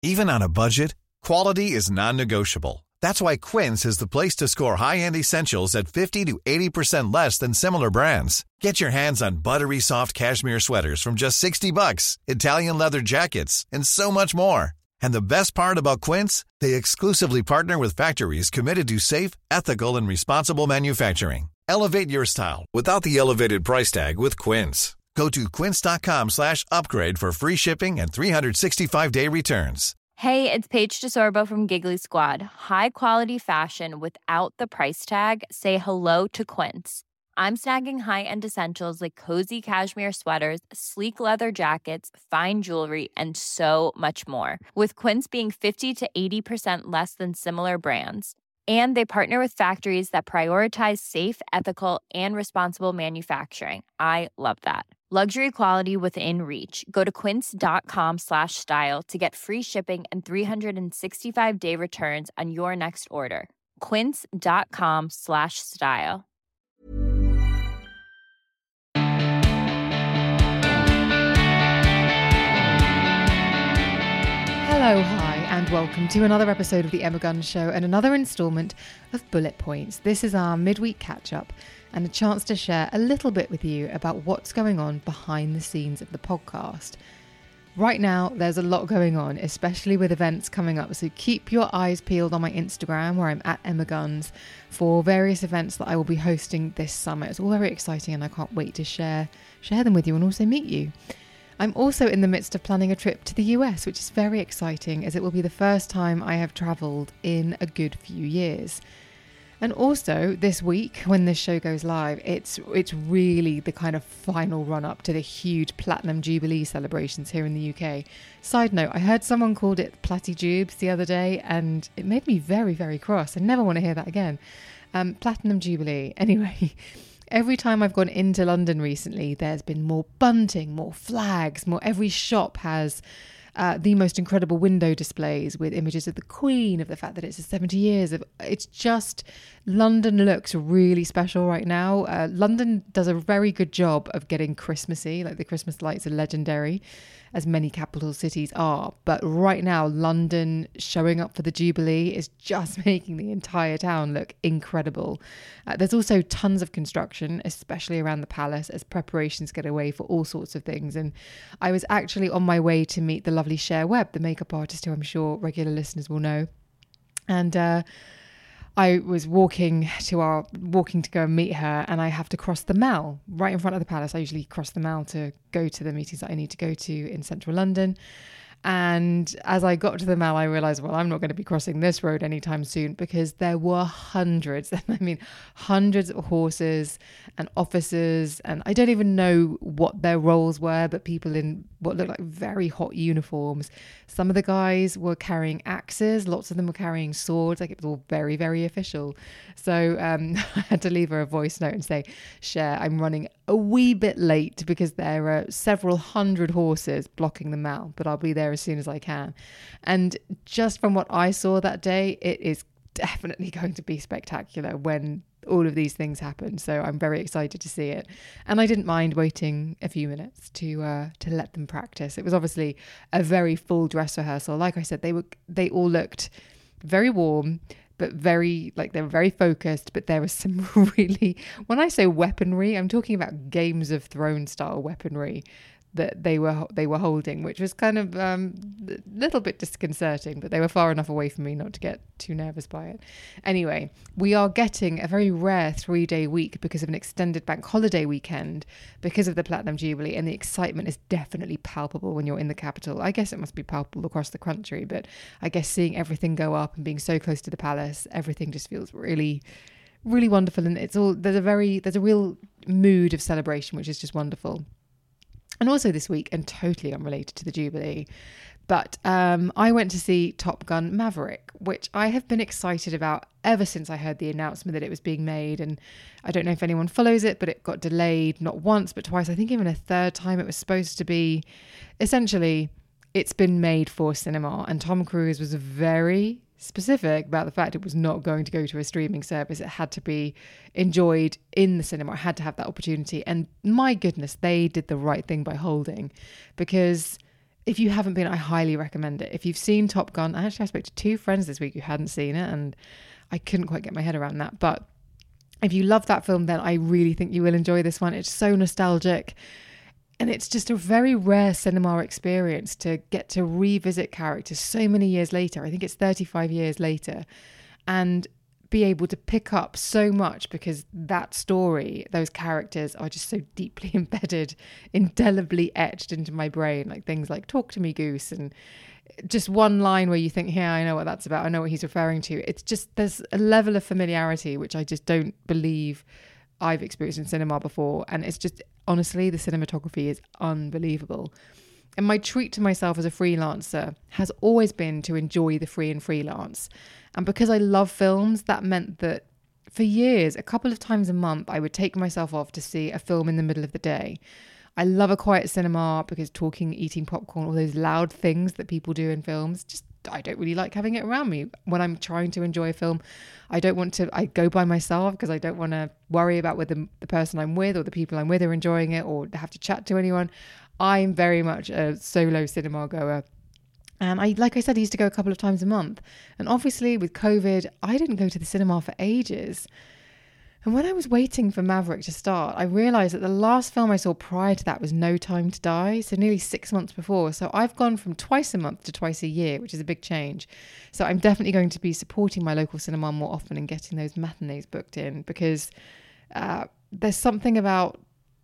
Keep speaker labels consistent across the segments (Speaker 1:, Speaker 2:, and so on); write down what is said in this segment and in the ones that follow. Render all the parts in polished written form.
Speaker 1: Even on a budget, quality is non-negotiable. That's why Quince is the place to score high-end essentials at 50 to 80% less than similar brands. Get your hands on buttery soft cashmere sweaters from just $60, Italian leather jackets, and so much more. And the best part about Quince, they exclusively partner with factories committed to safe, ethical, and responsible manufacturing. Elevate your style without the elevated price tag with Quince. Go to quince.com/upgrade for free shipping and 365-day returns.
Speaker 2: Hey, it's Paige DeSorbo from Giggly Squad. High quality fashion without the price tag. Say hello to Quince. I'm snagging high-end essentials like cozy cashmere sweaters, sleek leather jackets, fine jewelry, and so much more. With Quince being 50 to 80% less than similar brands. And they partner with factories that prioritize safe, ethical, and responsible manufacturing. I love that. Luxury quality within reach. Go to quince.com/style to get free shipping and 365-day returns on your next order. Quince.com/style.
Speaker 3: Hello, hi, and welcome to another episode of The Emma Guns Show and another instalment of Bullet Points. This is our midweek catch-up and a chance to share a little bit with you about what's going on behind the scenes of the podcast. Right now, there's a lot going on, especially with events coming up, so keep your eyes peeled on my Instagram, where I'm at Emma Guns, for various events that I will be hosting this summer. It's all very exciting and I can't wait to share them with you and also meet you. I'm also in the midst of planning a trip to the US, which is very exciting as it will be the first time I have travelled in a good few years. And also this week, when this show goes live, it's really the kind of final run-up to the huge Platinum Jubilee celebrations here in the UK. Side note, I heard someone called it Platty-Jubes the other day, and it made me very, very cross. I never want to hear that again. Platinum Jubilee. Anyway, every time I've gone into London recently, there's been more bunting, more flags, every shop has the most incredible window displays with images of the Queen, of the fact that it's 70 years. It's just, London looks really special right now. London does a very good job of getting Christmassy, like the Christmas lights are legendary, as many capital cities are. But right now, London showing up for the Jubilee is just making the entire town look incredible. There's also tons of construction, especially around the palace, as preparations get away for all sorts of things. And I was actually on my way to meet the lovely Cher Webb, the makeup artist who I'm sure regular listeners will know. And I was walking to go and meet her, and I have to cross the Mall right in front of the palace. I usually cross the Mall to go to the meetings that I need to go to in central London. And as I got to the Mall, I realised, well, I'm not going to be crossing this road anytime soon, because there were hundreds of horses and officers, and I don't even know what their roles were, but people in what looked like very hot uniforms. Some of the guys were carrying axes, lots of them were carrying swords, like it was all very, very official. So I had to leave her a voice note and say, Cher, I'm running a wee bit late because there are several hundred horses blocking the Mall, but I'll be there as soon as I can. And just from what I saw that day, it is definitely going to be spectacular when all of these things happen. So I'm very excited to see it. And I didn't mind waiting a few minutes to let them practice. It was obviously a very full dress rehearsal. Like I said, they all looked very warm, but very, like, they were very focused, but there was some really, when I say weaponry, I'm talking about Games of Thrones style weaponry that they were holding, which was kind of a little bit disconcerting, but they were far enough away from me not to get too nervous by it. Anyway, we are getting a very rare 3-day week because of an extended bank holiday weekend because of the Platinum Jubilee, and the excitement is definitely palpable when you're in the capital. I guess it must be palpable across the country, but I guess seeing everything go up and being so close to the palace, everything just feels really, really wonderful. And it's all, there's a real mood of celebration, which is just wonderful. And also this week, and totally unrelated to the Jubilee, but I went to see Top Gun Maverick, which I have been excited about ever since I heard the announcement that it was being made. And I don't know if anyone follows it, but it got delayed not once, but twice. I think even a third time. It was supposed to be, essentially, it's been made for cinema. And Tom Cruise was very specific about the fact it was not going to go to a streaming service. It had to be enjoyed in the cinema. It had to have that opportunity. And my goodness, they did the right thing by holding, because if you haven't been, I highly recommend it. If you've seen Top Gun, I spoke to 2 friends this week who hadn't seen it, and I couldn't quite get my head around that. But if you love that film, then I really think you will enjoy this one. It's so nostalgic. And it's just a very rare cinema experience to get to revisit characters so many years later. I think it's 35 years later. And be able to pick up so much because that story, those characters are just so deeply embedded, indelibly etched into my brain. Like things like "Talk to me, Goose," and just one line where you think, yeah, I know what that's about. I know what he's referring to. It's just, there's a level of familiarity which I just don't believe I've experienced in cinema before. And it's just, honestly, the cinematography is unbelievable. And my treat to myself as a freelancer has always been to enjoy the free and freelance. And because I love films, that meant that for years, a couple of times a month, I would take myself off to see a film in the middle of the day. I love a quiet cinema because talking, eating popcorn, all those loud things that people do in films, just I don't really like having it around me. When I'm trying to enjoy a film, I go by myself because I don't want to worry about whether the person I'm with or the people I'm with are enjoying it or have to chat to anyone. I'm very much a solo cinema goer. And like I said, I used to go a couple of times a month. And obviously with COVID, I didn't go to the cinema for ages. And when I was waiting for Maverick to start, I realised that the last film I saw prior to that was No Time to Die, so nearly 6 months before. So I've gone from twice a month to twice a year, which is a big change. So I'm definitely going to be supporting my local cinema more often and getting those matinees booked in because there's something about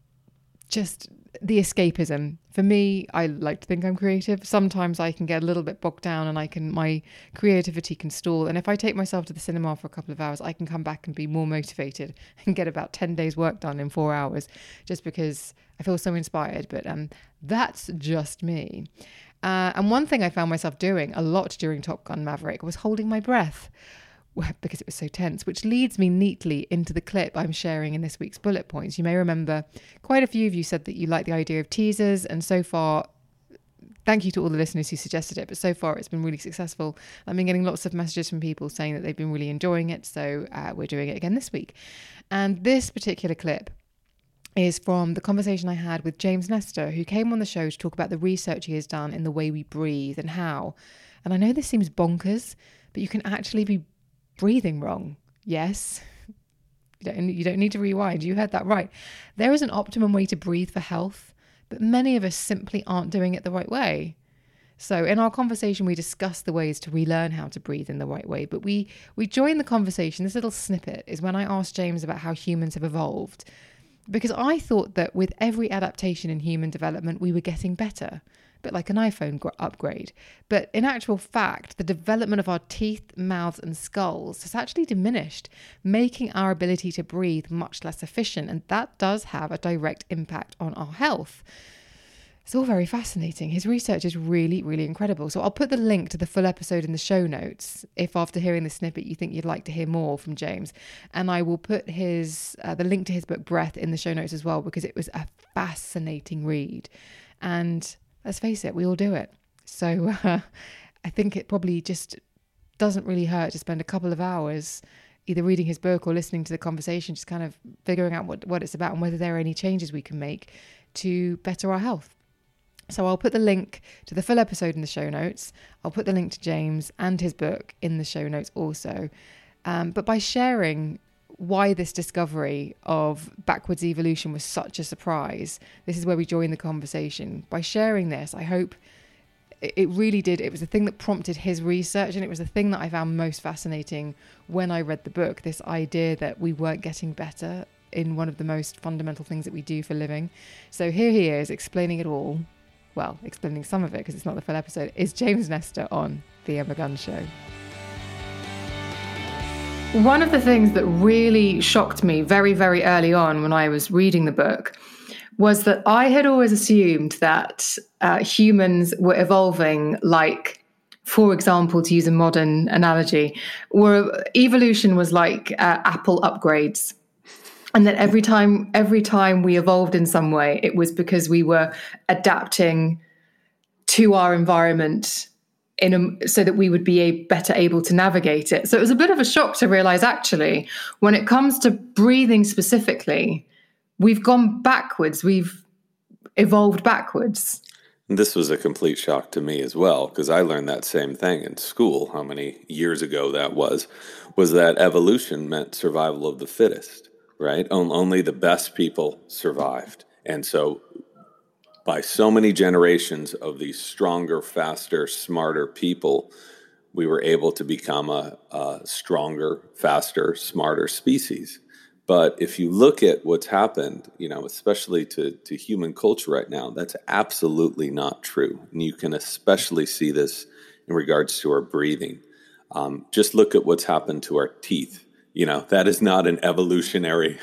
Speaker 3: just the escapism. For me, I like to think I'm creative. Sometimes I can get a little bit bogged down and my creativity can stall. And if I take myself to the cinema for a couple of hours, I can come back and be more motivated and get about 10 days work done in 4 hours just because I feel so inspired. But that's just me. And one thing I found myself doing a lot during Top Gun Maverick was holding my breath because it was so tense, which leads me neatly into the clip I'm sharing in this week's bullet points. You may remember quite a few of you said that you like the idea of teasers, and so far, thank you to all the listeners who suggested it, but so far it's been really successful. I've been getting lots of messages from people saying that they've been really enjoying it, so we're doing it again this week. And this particular clip is from the conversation I had with James Nestor, who came on the show to talk about the research he has done in the way we breathe and how. And I know this seems bonkers, but you can actually be breathing wrong. Yes. You don't need to rewind. You heard that right. There is an optimum way to breathe for health, but many of us simply aren't doing it the right way. So in our conversation, we discussed the ways to relearn how to breathe in the right way. But we joined the conversation. This little snippet is when I asked James about how humans have evolved, because I thought that with every adaptation in human development, we were getting better. Bit like an iPhone upgrade. But in actual fact, the development of our teeth, mouths and skulls has actually diminished, making our ability to breathe much less efficient. And that does have a direct impact on our health. It's all very fascinating. His research is really, really incredible. So I'll put the link to the full episode in the show notes if after hearing the snippet you think you'd like to hear more from James. And I will put the link to his book Breath in the show notes as well, because it was a fascinating read. And let's face it, we all do it. So I think it probably just doesn't really hurt to spend a couple of hours either reading his book or listening to the conversation, just kind of figuring out what it's about and whether there are any changes we can make to better our health. So I'll put the link to the full episode in the show notes. I'll put the link to James and his book in the show notes also. But by sharing why this discovery of backwards evolution was such a surprise, this is where we join the conversation. By sharing this, I hope it really did. It was the thing that prompted his research, and it was the thing that I found most fascinating when I read the book, this idea that we weren't getting better in one of the most fundamental things that we do for living. So here he is explaining it all. Well, explaining some of it because it's not the full episode, is James Nestor on The Emma Guns Show. One of the things that really shocked me very, very early on when I was reading the book was that I had always assumed that humans were evolving like, for example, to use a modern analogy, where evolution was like Apple upgrades. And that every time we evolved in some way, it was because we were adapting to our environment so that we would be better able to navigate it. So it was a bit of a shock to realize, actually, when it comes to breathing specifically, we've gone backwards. We've evolved backwards.
Speaker 4: This was a complete shock to me as well, because I learned that same thing in school, how many years ago that was that evolution meant survival of the fittest, right? Only the best people survived. And so by so many generations of these stronger, faster, smarter people, we were able to become a stronger, faster, smarter species. But if you look at what's happened, especially to human culture right now, that's absolutely not true. And you can especially see this in regards to our breathing. Just look at what's happened to our teeth. That is not an evolutionary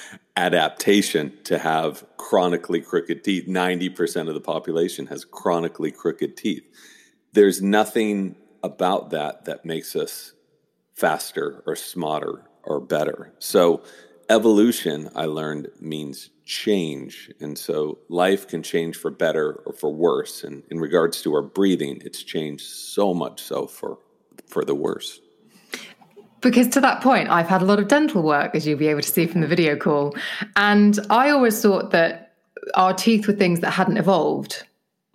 Speaker 4: adaptation to have chronically crooked teeth. 90% of the population has chronically crooked teeth. There's nothing about that makes us faster or smarter or better. So evolution, I learned, means change. And so life can change for better or for worse. And in regards to our breathing, it's changed so much so for the worse.
Speaker 3: Because to that point, I've had a lot of dental work, as you'll be able to see from the video call. And I always thought that our teeth were things that hadn't evolved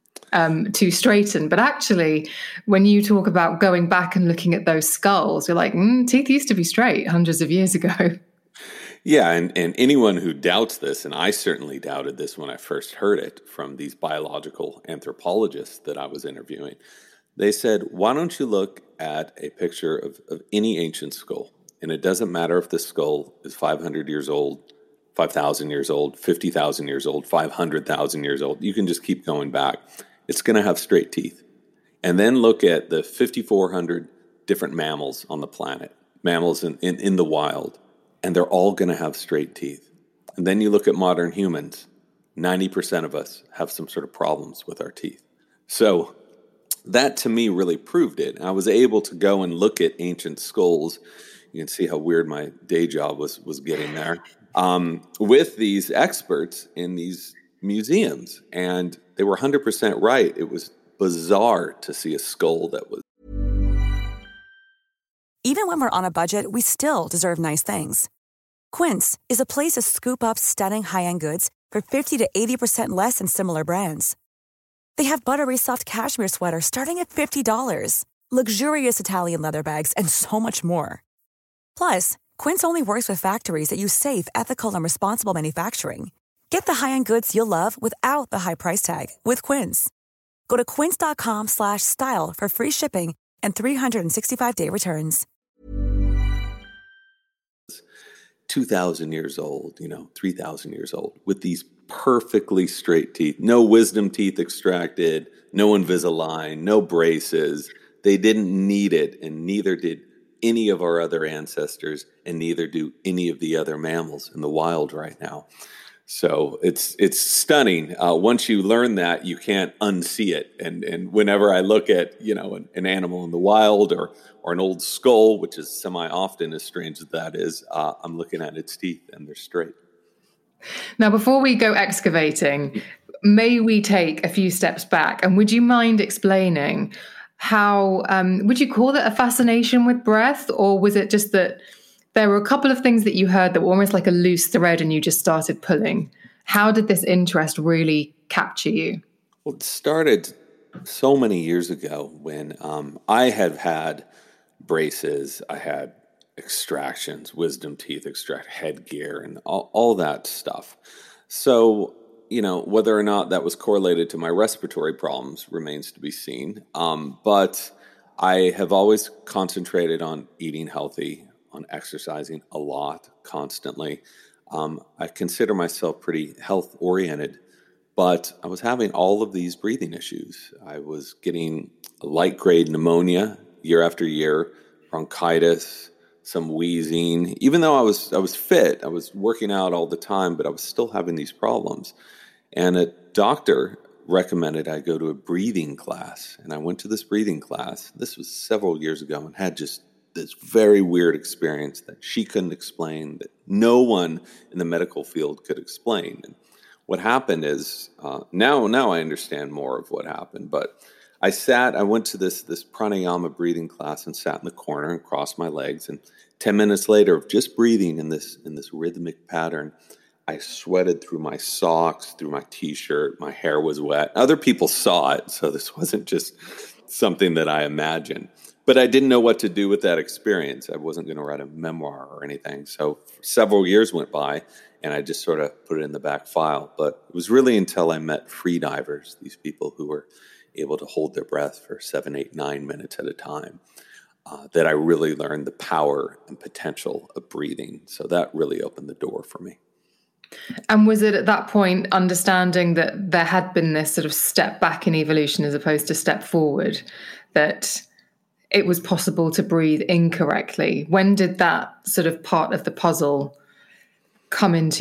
Speaker 3: to straighten. But actually, when you talk about going back and looking at those skulls, you're like, teeth used to be straight hundreds of years ago.
Speaker 4: Yeah, and anyone who doubts this, and I certainly doubted this when I first heard it from these biological anthropologists that I was interviewing, they said, why don't you look at a picture of any ancient skull? And it doesn't matter if the skull is 500 years old, 5,000 years old, 50,000 years old, 500,000 years old. You can just keep going back. It's going to have straight teeth. And then look at the 5,400 different mammals on the planet, mammals in the wild, and they're all going to have straight teeth. And then you look at modern humans, 90% of us have some sort of problems with our teeth. So that to me really proved it. I was able to go and look at ancient skulls. You can see how weird my day job was getting there, with these experts in these museums. And they were 100% right. It was bizarre to see a skull that was.
Speaker 5: Even when we're on a budget, we still deserve nice things. Quince is a place to scoop up stunning high-end goods for 50 to 80% less than similar brands. They have buttery soft cashmere sweaters starting at $50, luxurious Italian leather bags, and so much more. Plus, Quince only works with factories that use safe, ethical, and responsible manufacturing. Get the high-end goods you'll love without the high price tag with Quince. Go to quince.com/style for free shipping and 365-day returns.
Speaker 4: 2,000 years old, 3,000 years old, with these perfectly straight teeth, no wisdom teeth extracted, no Invisalign, no braces. They didn't need it, and neither did any of our other ancestors, and neither do any of the other mammals in the wild right now. So it's stunning. Once you learn that, you can't unsee it. And whenever I look at, an animal in the wild or an old skull, which is semi-often, as strange as that is, I'm looking at its teeth and they're straight.
Speaker 3: Now, before we go excavating, may we take a few steps back? And would you mind explaining how, would you call it a fascination with breath? Or was it just that there were a couple of things that you heard that were almost like a loose thread and you just started pulling? How did this interest really capture you?
Speaker 4: Well, it started so many years ago when I have had braces, I had extractions, wisdom teeth headgear, and all that stuff. So, whether or not that was correlated to my respiratory problems remains to be seen. But I have always concentrated on eating healthy, on exercising a lot, constantly. I consider myself pretty health-oriented, but I was having all of these breathing issues. I was getting light-grade pneumonia year after year, bronchitis, some wheezing. Even though I was fit, I was working out all the time, but I was still having these problems. And a doctor recommended I go to a breathing class, and I went to this breathing class. This was several years ago, and had just this very weird experience that she couldn't explain, that no one in the medical field could explain. And what happened is, now I understand more of what happened, but I went to this pranayama breathing class and sat in the corner and crossed my legs. And 10 minutes later of just breathing in this rhythmic pattern, I sweated through my socks, through my t-shirt. My hair was wet. Other people saw it, so this wasn't just something that I imagined. But I didn't know what to do with that experience. I wasn't going to write a memoir or anything. So several years went by, and I just sort of put it in the back file. But it was really until I met free divers, these people who were able to hold their breath for 7, 8, 9 minutes at a time, that I really learned the power and potential of breathing. So that really opened the door for me.
Speaker 3: And was it at that point understanding that there had been this sort of step back in evolution as opposed to step forward, that it was possible to breathe incorrectly? When did that sort of part of the puzzle come into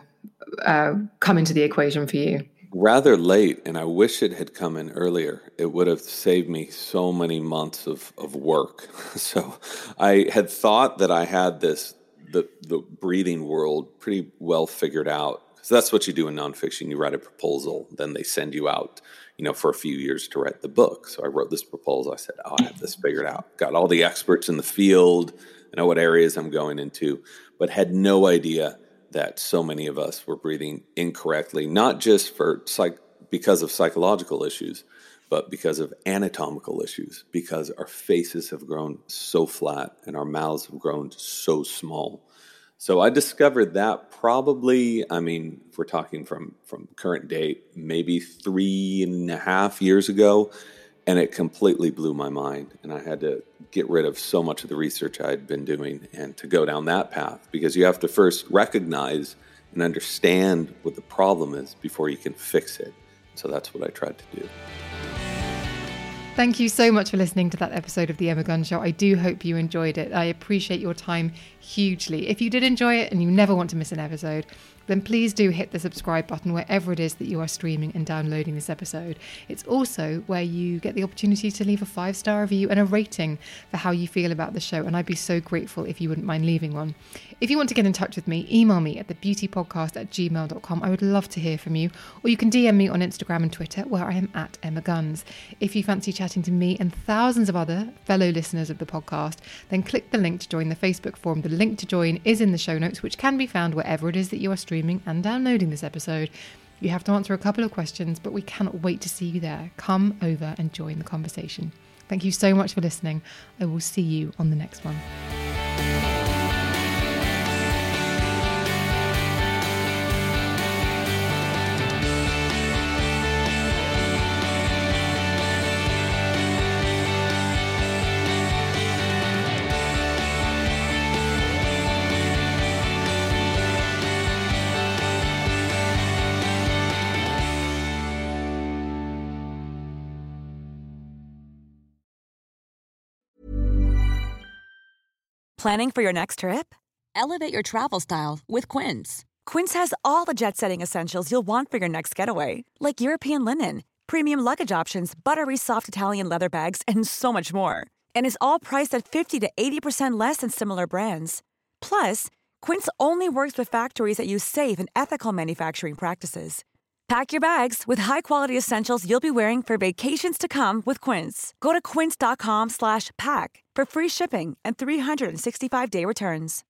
Speaker 3: the equation for you?
Speaker 4: Rather late, and I wish it had come in earlier. It would have saved me so many months of work. So I had thought that I had the breathing world pretty well figured out. So that's what you do in nonfiction. You write a proposal, then they send you out, for a few years to write the book. So I wrote this proposal. I said, I have this figured out. Got all the experts in the field. I know what areas I'm going into, but had no idea that so many of us were breathing incorrectly, not just because of psychological issues, but because of anatomical issues, because our faces have grown so flat and our mouths have grown so small. So I discovered that probably, if we're talking from current date, maybe 3.5 years ago, and it completely blew my mind. And I had to get rid of so much of the research I had been doing and to go down that path, because you have to first recognize and understand what the problem is before you can fix it. So that's what I tried to do.
Speaker 3: Thank you so much for listening to that episode of The Emma Guns Show. I do hope you enjoyed it. I appreciate your time hugely. If you did enjoy it and you never want to miss an episode, then please do hit the subscribe button wherever it is that you are streaming and downloading this episode. It's also where you get the opportunity to leave a 5-star review and a rating for how you feel about the show, and I'd be so grateful if you wouldn't mind leaving one. If you want to get in touch with me, email me at thebeautypodcast@gmail.com. I would love to hear from you. Or you can DM me on Instagram and Twitter, where I am at Emma Guns. If you fancy chatting to me and thousands of other fellow listeners of the podcast, then click the link to join the Facebook forum. The link to join is in the show notes, which can be found wherever it is that you are streaming and downloading this episode. You have to answer a couple of questions, but we cannot wait to see you there. Come over and join the conversation. Thank you so much for listening. I will see you on the next one.
Speaker 5: Planning for your next trip? Elevate your travel style with Quince. Quince has all the jet-setting essentials you'll want for your next getaway, like European linen, premium luggage options, buttery soft Italian leather bags, and so much more. And is all priced at 50 to 80% less than similar brands. Plus, Quince only works with factories that use safe and ethical manufacturing practices. Pack your bags with high-quality essentials you'll be wearing for vacations to come with Quince. Go to quince.com/pack for free shipping and 365-day returns.